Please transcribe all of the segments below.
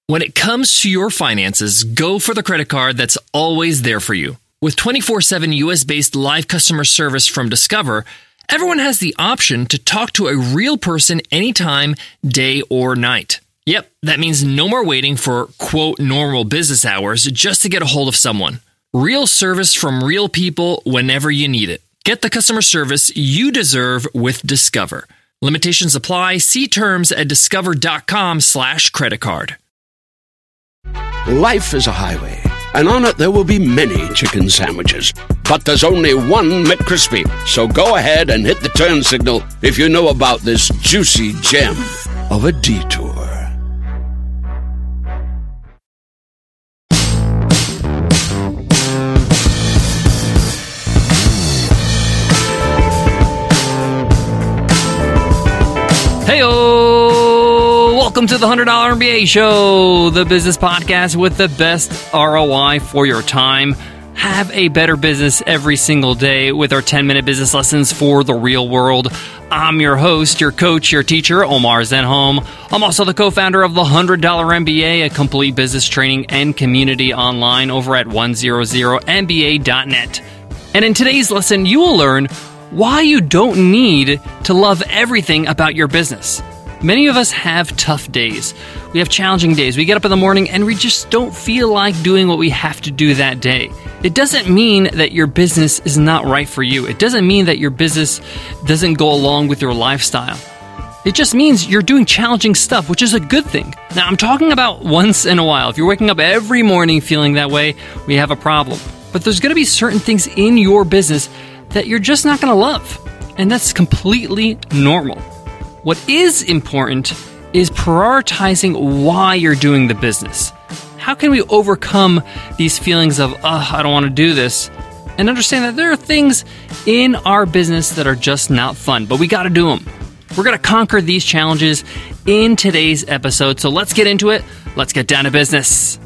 When it comes to your finances, go for the credit card that's always there for you. With 24/7 US-based live customer service from Discover, everyone has the option to talk to a real person anytime, day or night. Yep, that means no more waiting for, quote, normal business hours just to get a hold of someone. Real service from real people whenever you need it. Get the customer service you deserve with Discover. Limitations apply. See terms at discover.com/creditcard. Life is a highway, and on it there will be many chicken sandwiches. But there's only one McCrispy. So go ahead and hit the turn signal if you know about this juicy gem of a detour. Heyo! Welcome to the $100 MBA Show, the business podcast with the best ROI for your time. Have a better business every single day with our 10-minute business lessons for the real world. I'm your host, your coach, your teacher, Omar Zenhom. I'm also the co-founder of the $100 MBA, a complete business training and community online over at 100mba.net. And in today's lesson, you will learn why you don't need to love everything about your business. Many of us have tough days. We have challenging days. We get up in the morning and we just don't feel like doing what we have to do that day. It doesn't mean that your business is not right for you. It doesn't mean that your business doesn't go along with your lifestyle. It just means you're doing challenging stuff, which is a good thing. Now, I'm talking about once in a while. If you're waking up every morning feeling that way, we have a problem. But there's going to be certain things in your business that you're just not going to love. And that's completely normal. What is important is prioritizing why you're doing the business. How can we overcome these feelings of, I don't want to do this, and understand that there are things in our business that are just not fun, but we got to do them. We're going to conquer these challenges in today's episode. So let's get into it. Let's get down to business.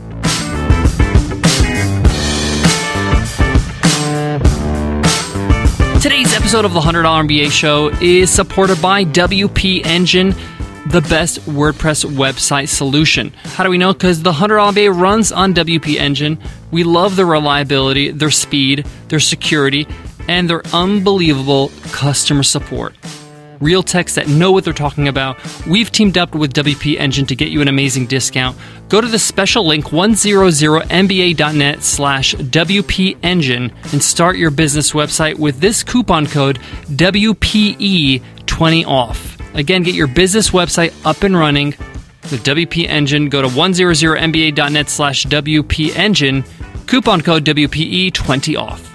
Today's episode of the $100 MBA Show is supported by WP Engine, the best WordPress website solution. How do we know? Because the $100 MBA runs on WP Engine. We love their reliability, their speed, their security, and their unbelievable customer support. Real techs that know what they're talking about. We've teamed up with WP Engine to get you an amazing discount. Go to the special link 100mba.net/WP Engine and start your business website with this coupon code WPE20OFF. Again, get your business website up and running with WP Engine. Go to 100mba.net/WP Engine, coupon code WPE20OFF.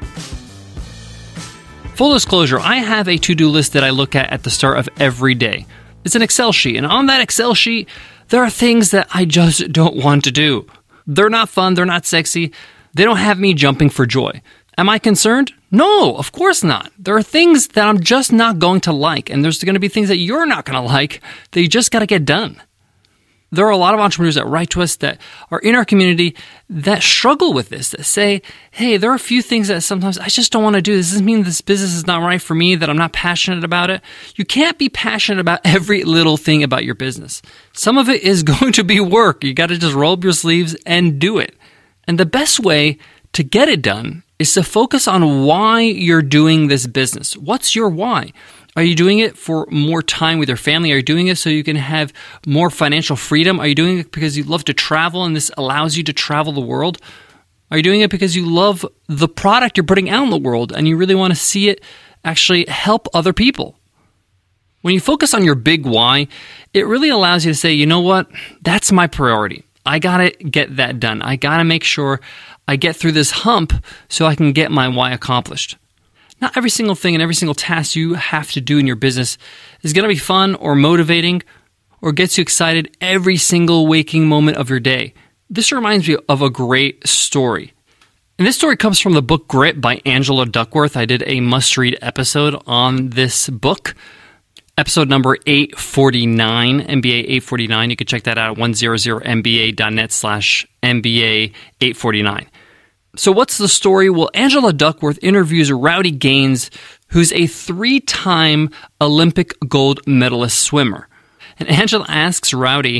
Full disclosure, I have a to-do list that I look at the start of every day. It's an Excel sheet, and on that Excel sheet, there are things that I just don't want to do. They're not fun, they're not sexy, they don't have me jumping for joy. Am I concerned? No, of course not. There are things that I'm just not going to like, and there's going to be things that you're not going to like that you just got to get done. There are a lot of entrepreneurs that write to us that are in our community that struggle with this, that say, hey, there are a few things that sometimes I just don't want to do. This doesn't mean this business is not right for me, that I'm not passionate about it. You can't be passionate about every little thing about your business. Some of it is going to be work. You got to just roll up your sleeves and do it. And the best way to get it done is to focus on why you're doing this business. What's your why? Are you doing it for more time with your family? Are you doing it so you can have more financial freedom? Are you doing it because you love to travel and this allows you to travel the world? Are you doing it because you love the product you're putting out in the world and you really want to see it actually help other people? When you focus on your big why, it really allows you to say, you know what? That's my priority. I got to get that done. I got to make sure I get through this hump so I can get my why accomplished. Not every single thing and every single task you have to do in your business is going to be fun or motivating or gets you excited every single waking moment of your day. This reminds me of a great story. And this story comes from the book Grit by Angela Duckworth. I did a must-read episode on this book. Episode number 849, MBA 849. You can check that out at 100mba.net/MBA 849. So what's the story? Well, Angela Duckworth interviews Rowdy Gaines, who's a 3-time Olympic gold medalist swimmer. And Angela asks Rowdy,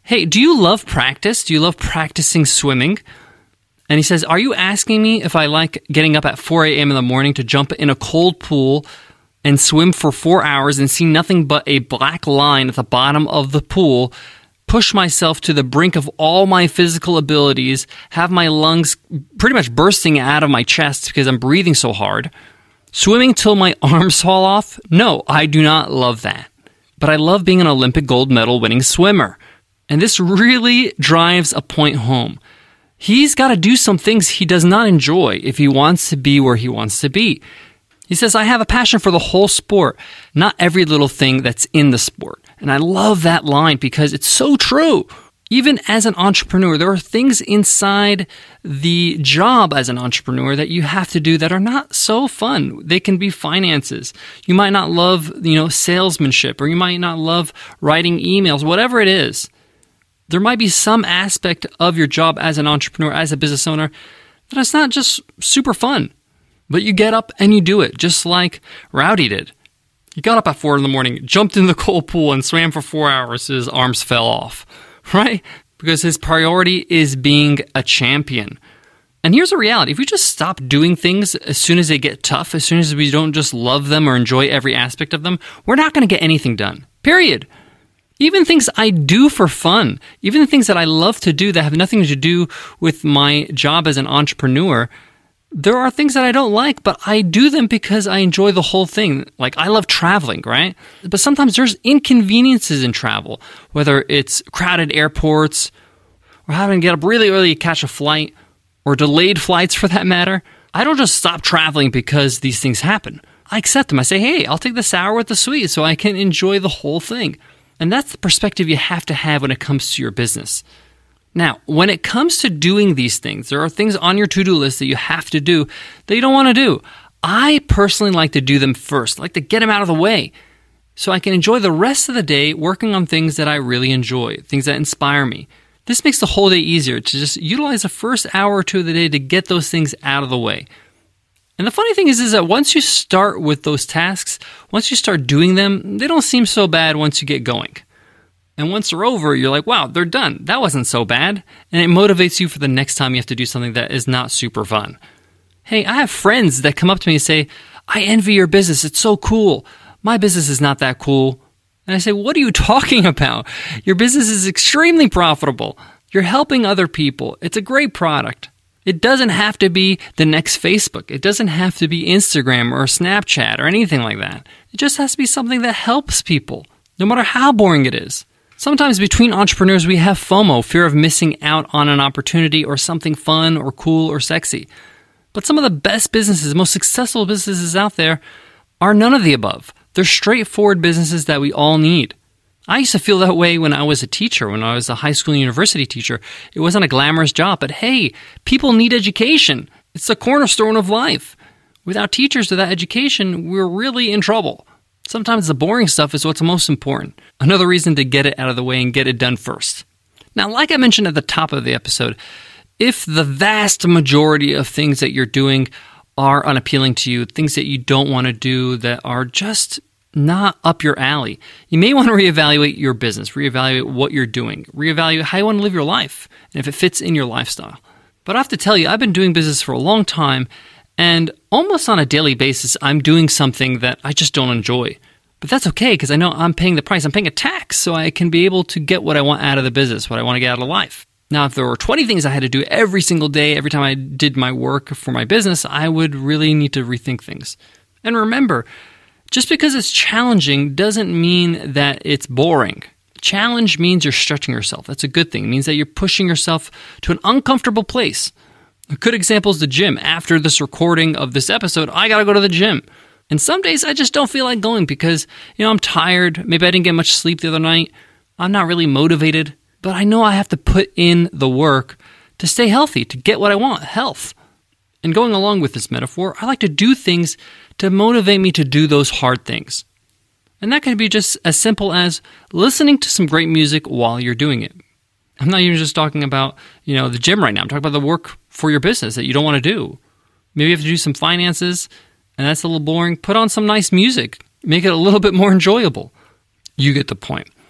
hey, do you love practice? Do you love practicing swimming? And he says, are you asking me if I like getting up at 4 a.m. in the morning to jump in a cold pool and swim for 4 hours and see nothing but a black line at the bottom of the pool, push myself to the brink of all my physical abilities, have my lungs pretty much bursting out of my chest because I'm breathing so hard, swimming till my arms fall off? No, I do not love that. But I love being an Olympic gold medal winning swimmer. And this really drives a point home. He's got to do some things he does not enjoy if he wants to be where he wants to be. He says, I have a passion for the whole sport, not every little thing that's in the sport. And I love that line because it's so true. Even as an entrepreneur, there are things inside the job as an entrepreneur that you have to do that are not so fun. They can be finances. You might not love, salesmanship, or you might not love writing emails, whatever it is. There might be some aspect of your job as an entrepreneur, as a business owner, that it's not just super fun. But you get up and you do it, just like Rowdy did. He got up at 4 in the morning, jumped in the cold pool, and swam for 4 hours. His arms fell off, right? Because his priority is being a champion. And here's the reality. If we just stop doing things as soon as they get tough, as soon as we don't just love them or enjoy every aspect of them, we're not going to get anything done. Period. Even things I do for fun, even the things that I love to do that have nothing to do with my job as an entrepreneur, there are things that I don't like, but I do them because I enjoy the whole thing. Like, I love traveling, right? But sometimes there's inconveniences in travel, whether it's crowded airports, or having to get up really early to catch a flight, or delayed flights for that matter. I don't just stop traveling because these things happen. I accept them. I say, hey, I'll take the sour with the sweet so I can enjoy the whole thing. And that's the perspective you have to have when it comes to your business. Now, when it comes to doing these things, there are things on your to-do list that you have to do that you don't want to do. I personally like to do them first. I like to get them out of the way so I can enjoy the rest of the day working on things that I really enjoy, things that inspire me. This makes the whole day easier to just utilize the first hour or two of the day to get those things out of the way. And the funny thing is that once you start with those tasks, once you start doing them, they don't seem so bad once you get going. And once they're over, you're like, wow, they're done. That wasn't so bad. And it motivates you for the next time you have to do something that is not super fun. Hey, I have friends that come up to me and say, I envy your business. It's so cool. My business is not that cool. And I say, what are you talking about? Your business is extremely profitable. You're helping other people. It's a great product. It doesn't have to be the next Facebook. It doesn't have to be Instagram or Snapchat or anything like that. It just has to be something that helps people, no matter how boring it is. Sometimes between entrepreneurs, we have FOMO, fear of missing out on an opportunity or something fun or cool or sexy. But some of the best businesses, most successful businesses out there are none of the above. They're straightforward businesses that we all need. I used to feel that way when I was a teacher, when I was a high school and university teacher. It wasn't a glamorous job, but hey, people need education. It's the cornerstone of life. Without teachers, without education, we're really in trouble. Sometimes the boring stuff is what's most important. Another reason to get it out of the way and get it done first. Now, like I mentioned at the top of the episode, if the vast majority of things that you're doing are unappealing to you, things that you don't want to do, that are just not up your alley, you may want to reevaluate your business, reevaluate what you're doing, reevaluate how you want to live your life, and if it fits in your lifestyle. But I have to tell you, I've been doing business for a long time, and almost on a daily basis, I'm doing something that I just don't enjoy. But that's okay, because I know I'm paying the price. I'm paying a tax, so I can be able to get what I want out of the business, what I want to get out of life. Now, if there were 20 things I had to do every single day, every time I did my work for my business, I would really need to rethink things. And remember, just because it's challenging doesn't mean that it's boring. Challenge means you're stretching yourself. That's a good thing. It means that you're pushing yourself to an uncomfortable place. A good example is the gym. After this recording of this episode, I got to go to the gym. And some days I just don't feel like going because, I'm tired. Maybe I didn't get much sleep the other night. I'm not really motivated. But I know I have to put in the work to stay healthy, to get what I want, health. And going along with this metaphor, I like to do things to motivate me to do those hard things. And that can be just as simple as listening to some great music while you're doing it. I'm not even just talking about, the gym right now. I'm talking about the work for your business that you don't want to do. Maybe you have to do some finances, and that's a little boring. Put on some nice music. Make it a little bit more enjoyable. You get the point.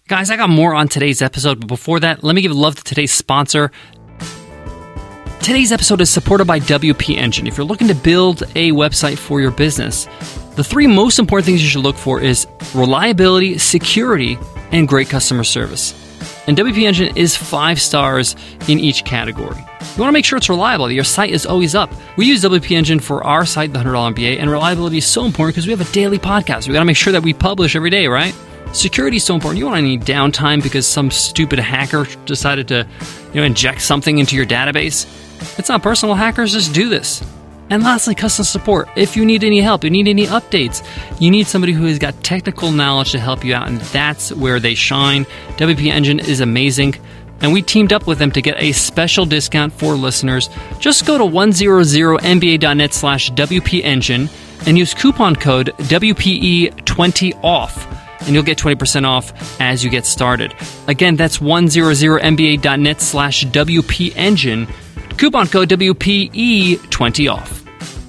Guys, I got more on today's episode, but before that, let me give love to today's sponsor. Today's episode is supported by WP Engine. If you're looking to build a website for your business, the three most important things you should look for is reliability, security, and great customer service. And WP Engine is 5 stars in each category. You want to make sure it's reliable, that your site is always up. We use WP Engine for our site, the $100 MBA, and reliability is so important because we have a daily podcast. We got to make sure that we publish every day, right? Security is so important. You don't want any downtime because some stupid hacker decided to, inject something into your database. It's not personal. Hackers just do this. And lastly, customer support. If you need any help, you need any updates, you need somebody who has got technical knowledge to help you out, and that's where they shine. WP Engine is amazing, and we teamed up with them to get a special discount for listeners. Just go to 100mba.net/WP Engine and use coupon code WPE20OFF. And you'll get 20% off as you get started. Again, that's 100mba.net/WP Engine. Coupon code WPE20OFF.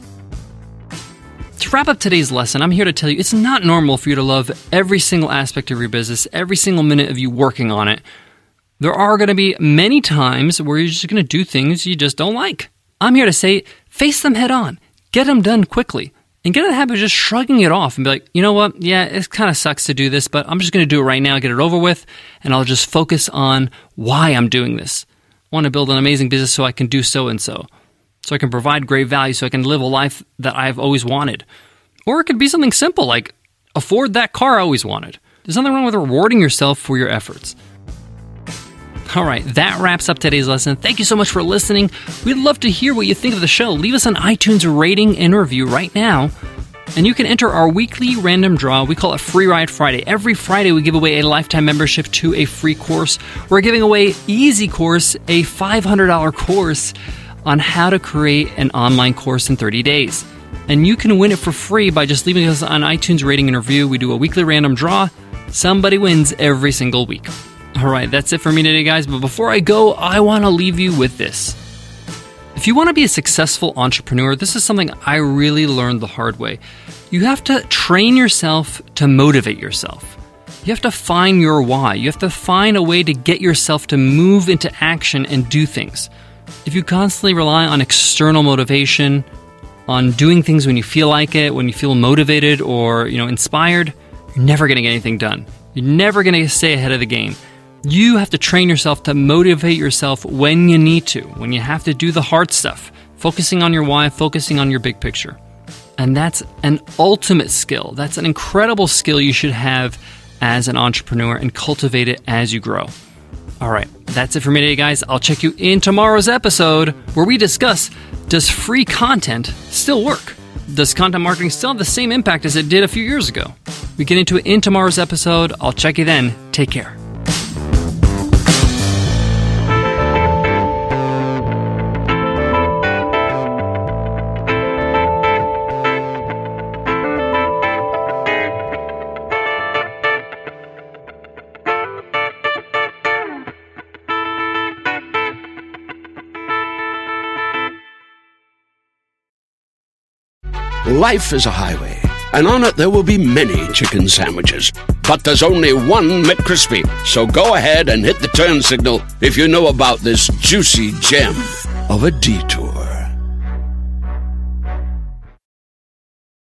To wrap up today's lesson, I'm here to tell you it's not normal for you to love every single aspect of your business, every single minute of you working on it. There are going to be many times where you're just going to do things you just don't like. I'm here to say, face them head on. Get them done quickly. And get in the habit of just shrugging it off and be like, you know what? Yeah, it kind of sucks to do this, but I'm just going to do it right now, get it over with, and I'll just focus on why I'm doing this. I want to build an amazing business so I can do so and so. So I can provide great value, so I can live a life that I've always wanted. Or it could be something simple like afford that car I always wanted. There's nothing wrong with rewarding yourself for your efforts. All right, that wraps up today's lesson. Thank you so much for listening. We'd love to hear what you think of the show. Leave us an iTunes rating and review right now. And you can enter our weekly random draw. We call it Free Ride Friday. Every Friday, we give away a lifetime membership to a free course. We're giving away Easy Course, a $500 course on how to create an online course in 30 days. And you can win it for free by just leaving us an iTunes rating and review. We do a weekly random draw. Somebody wins every single week. All right, that's it for me today, guys. But before I go, I want to leave you with this. If you want to be a successful entrepreneur, this is something I really learned the hard way. You have to train yourself to motivate yourself. You have to find your why. You have to find a way to get yourself to move into action and do things. If you constantly rely on external motivation, on doing things when you feel like it, when you feel motivated or, inspired, you're never going to get anything done. You're never going to stay ahead of the game. You have to train yourself to motivate yourself when you need to, when you have to do the hard stuff, focusing on your why, focusing on your big picture. And that's an ultimate skill. That's an incredible skill you should have as an entrepreneur and cultivate it as you grow. All right, that's it for me today, guys. I'll check you in tomorrow's episode where we discuss, does free content still work? Does content marketing still have the same impact as it did a few years ago? We get into it in tomorrow's episode. I'll check you then. Take care. Life is a highway, and on it there will be many chicken sandwiches. But there's only one McCrispy. So go ahead and hit the turn signal if you know about this juicy gem of a detour.